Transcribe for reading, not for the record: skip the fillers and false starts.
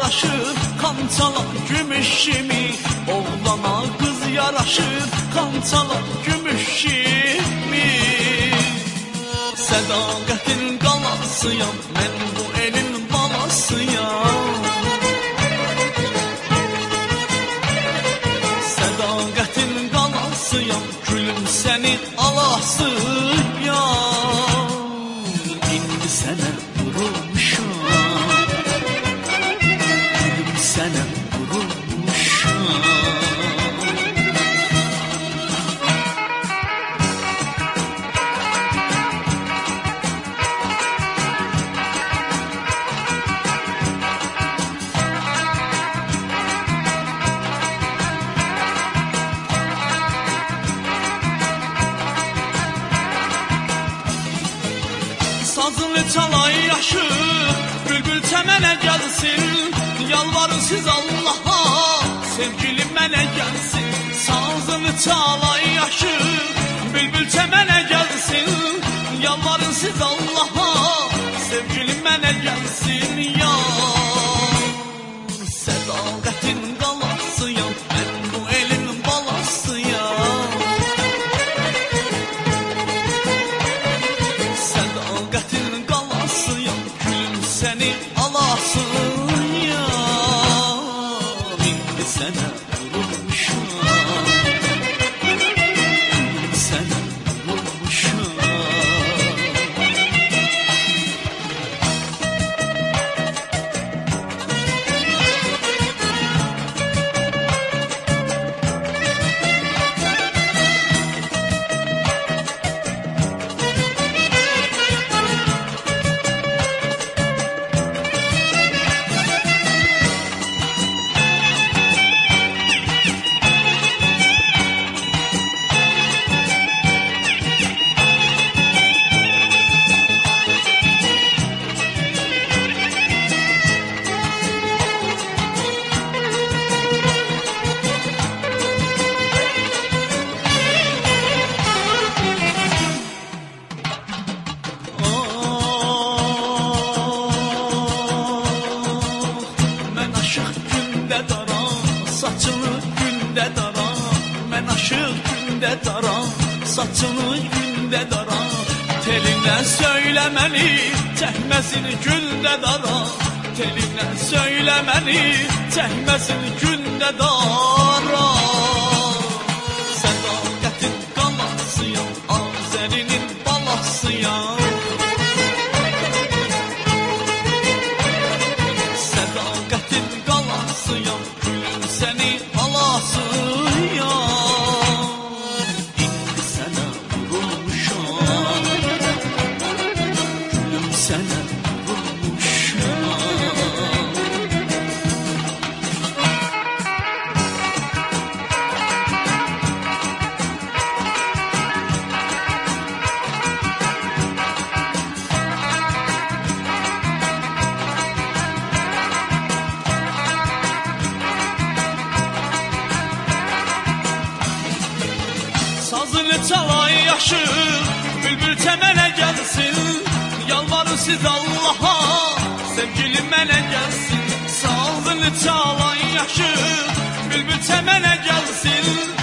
yaraşır, kançala gümüş kimi. Oğlana kız yaraşır, kançala gümüş kimi. Sədaqətin qalasıyam, mən bu elin balasıyam. Sədaqətin qalasıyam, gülüm səni alasıyam. İndi sənə vurulmuşam, gülüm sənə vurulmuşam. Sazını çalay yaşır, bülbül çəmənə gəlsin. Yalvarın siz Allaha, sevgilim mənə gəlsin. Sazını çalay yaşır, bülbül çəmənə gəlsin. Yalvarın siz Allaha, sevgilim mənə gəlsin. Yar, sədaqətin qalasıyam, mən bu elin balasıyam. Sədaqətin qalasıyam, gülüm səni alasıyam. İndi sənə vurulmuşam, gülüm sənə vurulmuşam. Saçını gündə dara, mən aşıq gündə dara, saçını gündə dara. Telinlə söylə məni, çəkməsini gündə dara. Telinlə söylə məni, çəkməsini gündə dara. Sədaqətin qalasıyam, Azərinin balasıyam. Sədaqətin qalasıyam, səni alasıyam. İndi sənə vurulmuşam, gülüm sənə vurulmuşam. Sazını çalay yaşır, bülbül çəmənə gəlsin. Yalvarın siz Allaha, sevgilim mənə gəlsin. Sazını çalay yaşır, bülbül çəmənə gəlsin.